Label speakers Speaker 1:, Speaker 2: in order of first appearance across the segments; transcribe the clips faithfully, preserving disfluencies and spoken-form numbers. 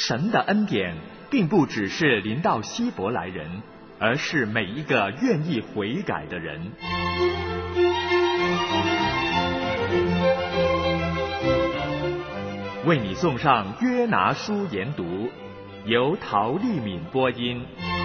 Speaker 1: 神的恩典并不只是临到希伯来人，而是每一个愿意悔改的人。为你送上约拿书研读，由陶丽敏播音。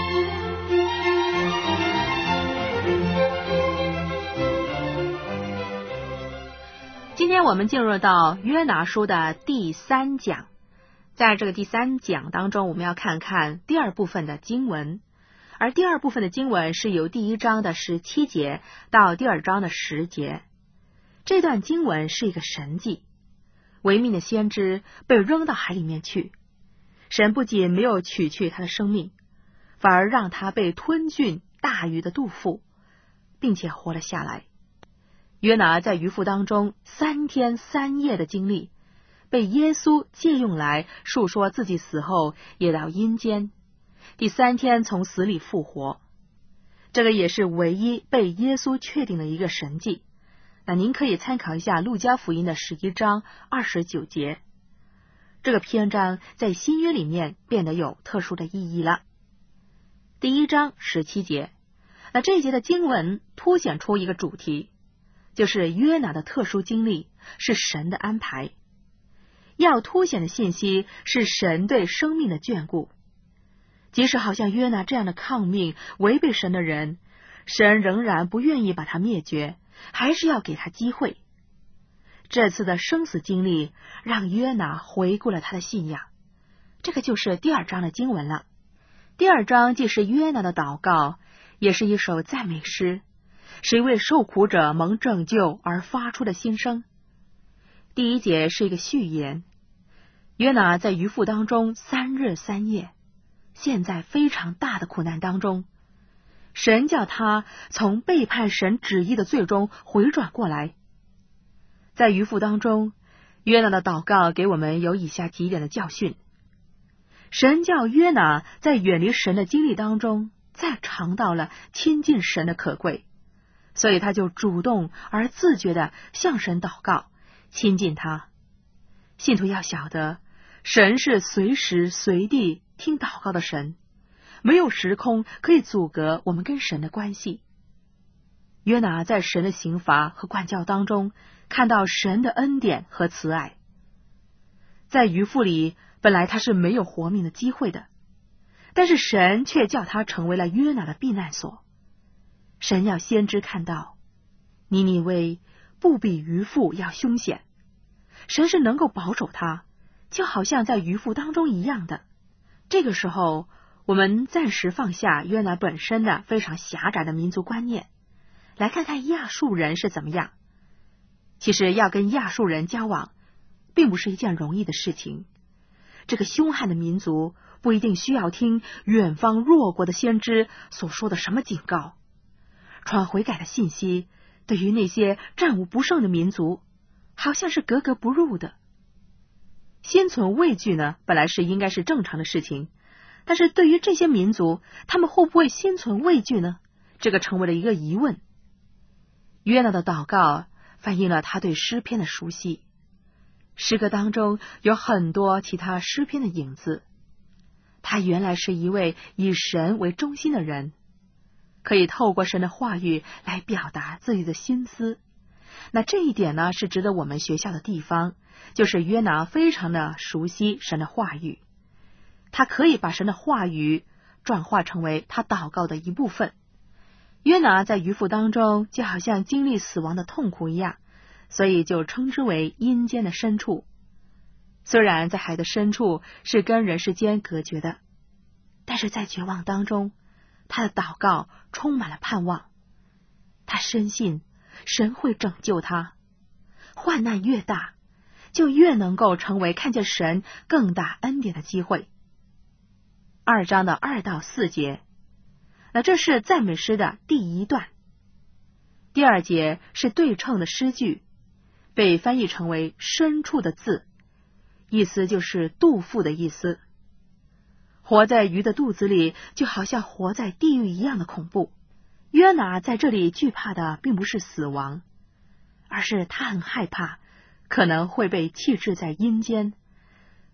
Speaker 2: 今天我们进入到约拿书的第三讲，在这个第三讲当中，我们要看看第二部分的经文，而第二部分的经文是由第一章的十七节到第二章的十节。这段经文是一个神迹，违命的先知被扔到海里面去，神不仅没有取去他的生命，反而让他被吞进大鱼的肚腹，并且活了下来。约拿在鱼腹当中三天三夜的经历，被耶稣借用来述说自己死后也到阴间，第三天从死里复活。这个也是唯一被耶稣确定的一个神迹。那您可以参考一下路加福音的十一章二十九节，这个篇章在新约里面变得有特殊的意义了。第一章十七节，那这一节的经文凸显出一个主题，就是约拿的特殊经历是神的安排，要凸显的信息是神对生命的眷顾。即使好像约拿这样的抗命违背神的人，神仍然不愿意把他灭绝，还是要给他机会。这次的生死经历让约拿回顾了他的信仰，这个就是第二章的经文了。第二章既是约拿的祷告，也是一首赞美诗，是一位受苦者蒙拯救而发出的心声。第一节是一个序言，约拿在鱼腹当中三日三夜，现在非常大的苦难当中，神叫他从背叛神旨意的罪中回转过来。在鱼腹当中，约拿的祷告给我们有以下几点的教训。神叫约拿在远离神的经历当中再尝到了亲近神的可贵，所以他就主动而自觉地向神祷告，亲近他。信徒要晓得，神是随时随地听祷告的神，没有时空可以阻隔我们跟神的关系。约拿在神的刑罚和管教当中看到神的恩典和慈爱。在鱼腹里本来他是没有活命的机会的，但是神却叫他成为了约拿的避难所。神要先知看到尼尼微不比鱼腹要凶险，神是能够保守他，就好像在鱼腹当中一样的。这个时候我们暂时放下约拿本身的非常狭窄的民族观念，来看看亚述人是怎么样。其实要跟亚述人交往并不是一件容易的事情，这个凶悍的民族不一定需要听远方弱国的先知所说的什么警告，传悔改的信息对于那些战无不胜的民族好像是格格不入的。心存畏惧呢，本来是应该是正常的事情，但是对于这些民族，他们会不会心存畏惧呢？这个成为了一个疑问。约拿的祷告反映了他对诗篇的熟悉，诗歌当中有很多其他诗篇的影子。他原来是一位以神为中心的人，可以透过神的话语来表达自己的心思。那这一点呢，是值得我们学校的地方，就是约拿非常的熟悉神的话语，他可以把神的话语转化成为他祷告的一部分。约拿在鱼腹当中就好像经历死亡的痛苦一样，所以就称之为阴间的深处。虽然在海的深处是跟人世间隔绝的，但是在绝望当中，他的祷告充满了盼望。他深信神会拯救他，患难越大，就越能够成为看见神更大恩典的机会。二章的二到四节，那这是赞美诗的第一段。第二节是对称的诗句，被翻译成为深处的字，意思就是肚腹的意思。活在鱼的肚子里，就好像活在地狱一样的恐怖。约拿在这里惧怕的并不是死亡，而是他很害怕可能会被弃置在阴间，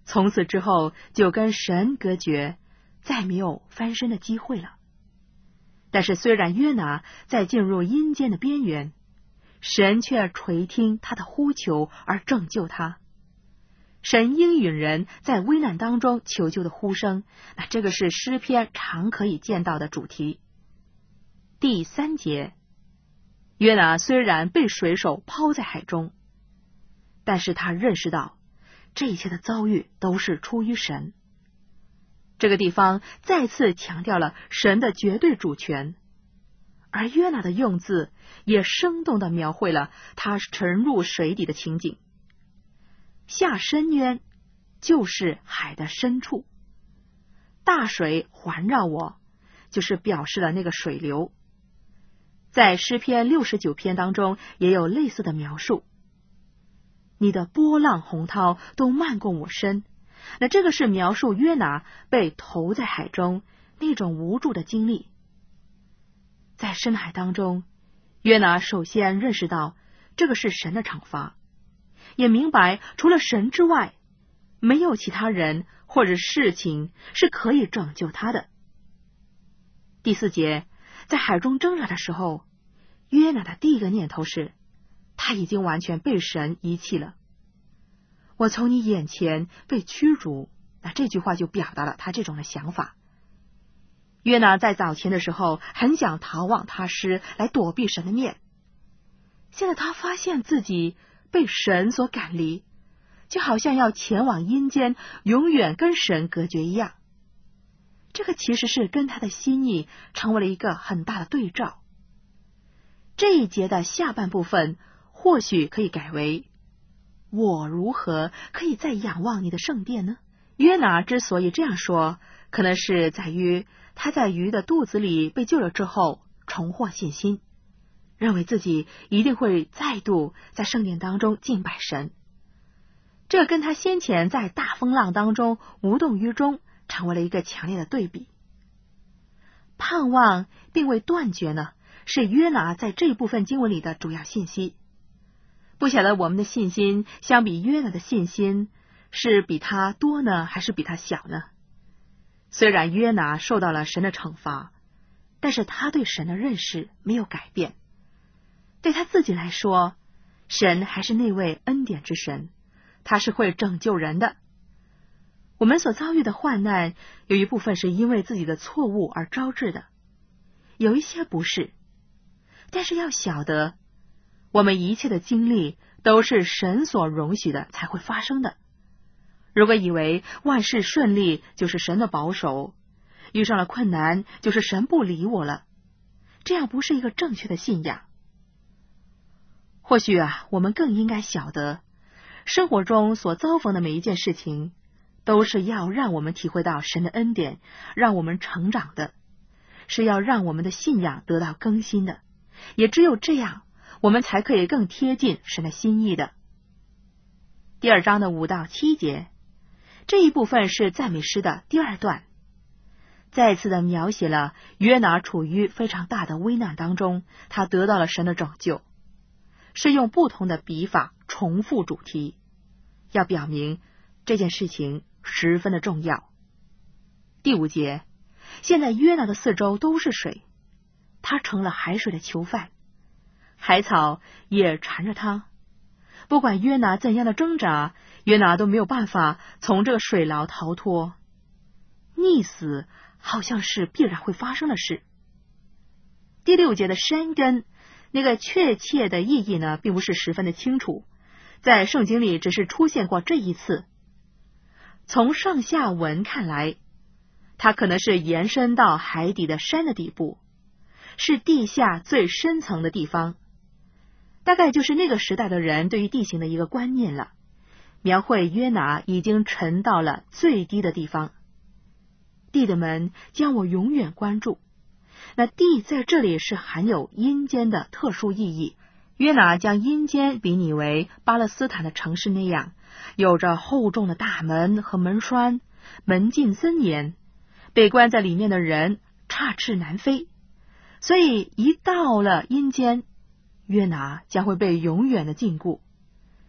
Speaker 2: 从此之后就跟神隔绝，再没有翻身的机会了。但是虽然约拿在进入阴间的边缘，神却垂听他的呼求而拯救他。神应允人在危难当中求救的呼声，那这个是诗篇常可以见到的主题。第三节，约拿虽然被水手抛在海中，但是他认识到这一切的遭遇都是出于神。这个地方再次强调了神的绝对主权，而约拿的用字也生动地描绘了他沉入水底的情景。下深渊就是海的深处，大水环绕我，就是表示了那个水流。在诗篇六十九篇当中也有类似的描述，你的波浪洪涛都漫过我身。那这个是描述约拿被投在海中那种无助的经历。在深海当中，约拿首先认识到这个是神的惩罚，也明白除了神之外，没有其他人或者事情是可以拯救他的。第四节，在海中挣扎的时候，约拿的第一个念头是，他已经完全被神遗弃了。我从你眼前被驱逐，那这句话就表达了他这种的想法。约拿在早前的时候很想逃往他施来躲避神的面，现在他发现自己被神所赶离，就好像要前往阴间，永远跟神隔绝一样。这个其实是跟他的心意成为了一个很大的对照。这一节的下半部分或许可以改为，我如何可以再仰望你的圣殿呢？约拿之所以这样说，可能是在于他在鱼的肚子里被救了之后重获信心，认为自己一定会再度在圣殿当中敬拜神。这跟他先前在大风浪当中无动于衷成为了一个强烈的对比。盼望并未断绝呢，是约拿在这部分经文里的主要信息。不晓得我们的信心相比约拿的信心是比他多呢，还是比他小呢？虽然约拿受到了神的惩罚，但是他对神的认识没有改变。对他自己来说，神还是那位恩典之神，他是会拯救人的。我们所遭遇的患难，有一部分是因为自己的错误而招致的，有一些不是。但是要晓得，我们一切的经历都是神所容许的才会发生的。如果以为万事顺利就是神的保守，遇上了困难就是神不理我了，这样不是一个正确的信仰。或许啊，我们更应该晓得，生活中所遭逢的每一件事情，都是要让我们体会到神的恩典，让我们成长的，是要让我们的信仰得到更新的。也只有这样，我们才可以更贴近神的心意的。第二章的五到七节，这一部分是赞美诗的第二段，再次的描写了约拿处于非常大的危难当中，他得到了神的拯救，是用不同的笔法重复主题，要表明这件事情十分的重要。第五节，现在约拿的四周都是水，他成了海水的囚犯，海草也缠着他。不管约拿怎样的挣扎，约拿都没有办法从这个水牢逃脱。溺死好像是必然会发生的事。第六节的山根，那个确切的意义呢，并不是十分的清楚，在圣经里只是出现过这一次。从上下文看来，它可能是延伸到海底的山的底部，是地下最深层的地方，大概就是那个时代的人对于地形的一个观念了，描绘约拿已经沉到了最低的地方。地的门将我永远关住。那地在这里是含有阴间的特殊意义。约拿将阴间比拟为巴勒斯坦的城市那样，有着厚重的大门和门栓，门禁森严，被关在里面的人插翅难飞。所以一到了阴间，约拿将会被永远的禁锢。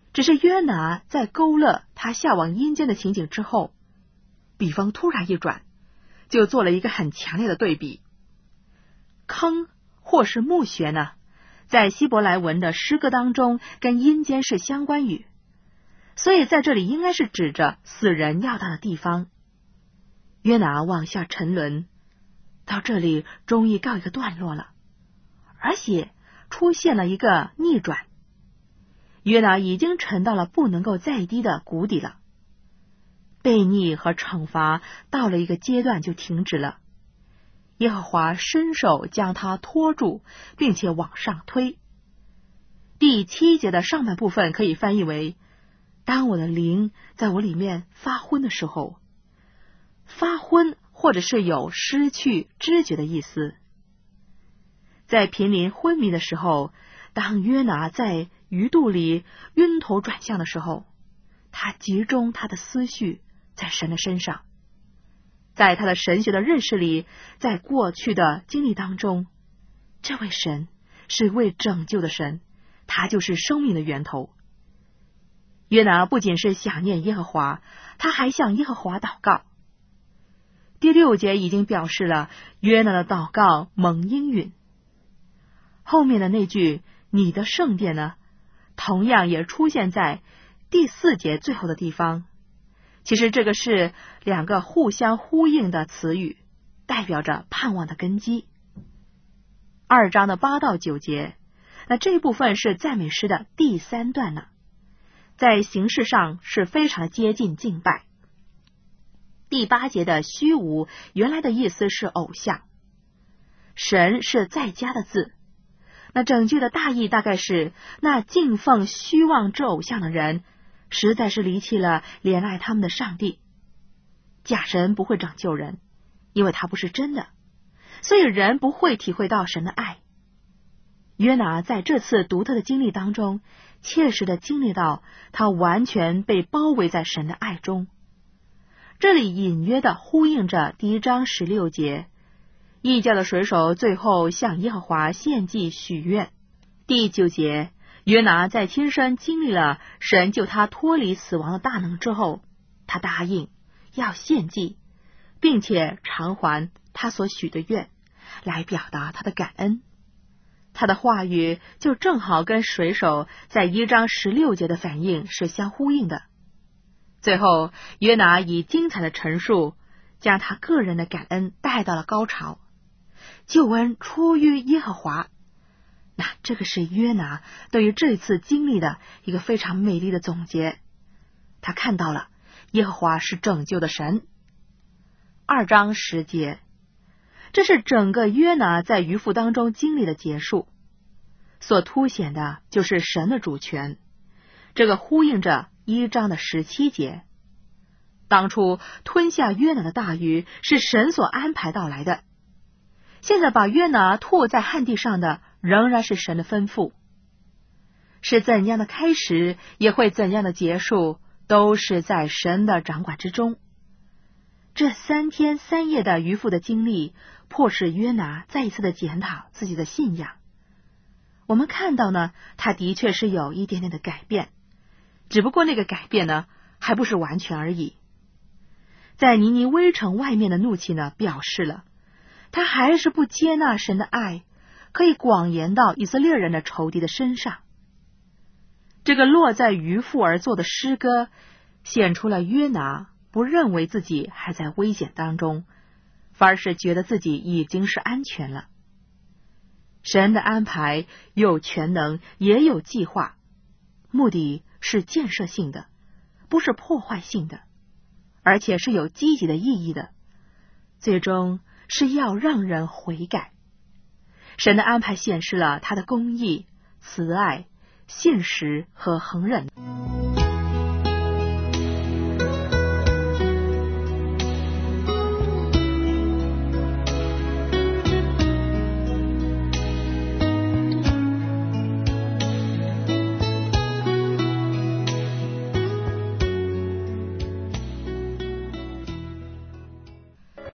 Speaker 2: 只是约拿在勾勒他下往阴间的情景之后，笔锋突然一转，就做了一个很强烈的对比。坑或是墓穴呢，在希伯来文的诗歌当中跟阴间是相关语，所以在这里应该是指着死人要到的地方。约拿往下沉沦，到这里终于告一个段落了，而且出现了一个逆转。约拿已经沉到了不能够再低的谷底了，悖逆和惩罚到了一个阶段就停止了。耶和华伸手将他拖住，并且往上推。第七节的上半部分可以翻译为：当我的灵在我里面发昏的时候。发昏或者是有失去知觉的意思。在濒临昏迷的时候，当约拿在鱼肚里晕头转向的时候，他集中他的思绪在神的身上。在他的神学的认识里，在过去的经历当中，这位神是位拯救的神，他就是生命的源头。约拿不仅是想念耶和华，他还向耶和华祷告。第六节已经表示了约拿的祷告蒙应允。后面的那句你的圣殿呢，同样也出现在第四节最后的地方。其实这个是两个互相呼应的词语，代表着盼望的根基。二章的八到九节，那这一部分是赞美诗的第三段呢，在形式上是非常的接近敬拜。第八节的虚无原来的意思是偶像，神是在家的字。那整句的大意大概是，那敬奉虚妄之偶像的人实在是离弃了怜爱他们的上帝。假神不会拯救人，因为他不是真的，所以人不会体会到神的爱。约拿在这次独特的经历当中，切实的经历到他完全被包围在神的爱中。这里隐约的呼应着第一章十六节，异教的水手最后向耶和华献祭许愿。第九节，约拿在亲身经历了神救他脱离死亡的大能之后，他答应要献祭，并且偿还他所许的愿，来表达他的感恩。他的话语就正好跟水手在一章十六节的反应是相呼应的。最后，约拿以精彩的陈述，将他个人的感恩带到了高潮。救恩出于耶和华，那这个是约拿对于这次经历的一个非常美丽的总结。他看到了耶和华是拯救的神。二章十节，这是整个约拿在渔夫当中经历的结束，所凸显的就是神的主权。这个呼应着一章的十七节，当初吞下约拿的大鱼是神所安排到来的，现在把约拿吐在旱地上的仍然是神的吩咐。是怎样的开始，也会怎样的结束，都是在神的掌管之中。这三天三夜的渔夫的经历，迫使约拿再一次的检讨自己的信仰。我们看到呢，他的确是有一点点的改变，只不过那个改变呢，还不是完全而已。在尼尼微城外面的怒气呢，表示了他还是不接纳神的爱，可以广延到以色列人的仇敌的身上。这个落在渔夫而作的诗歌，显出了约拿不认为自己还在危险当中，反而是觉得自己已经是安全了。神的安排有全能，也有计划，目的是建设性的，不是破坏性的，而且是有积极的意义的，最终是要让人悔改。神的安排显示了他的公义、慈爱、信实和恒忍。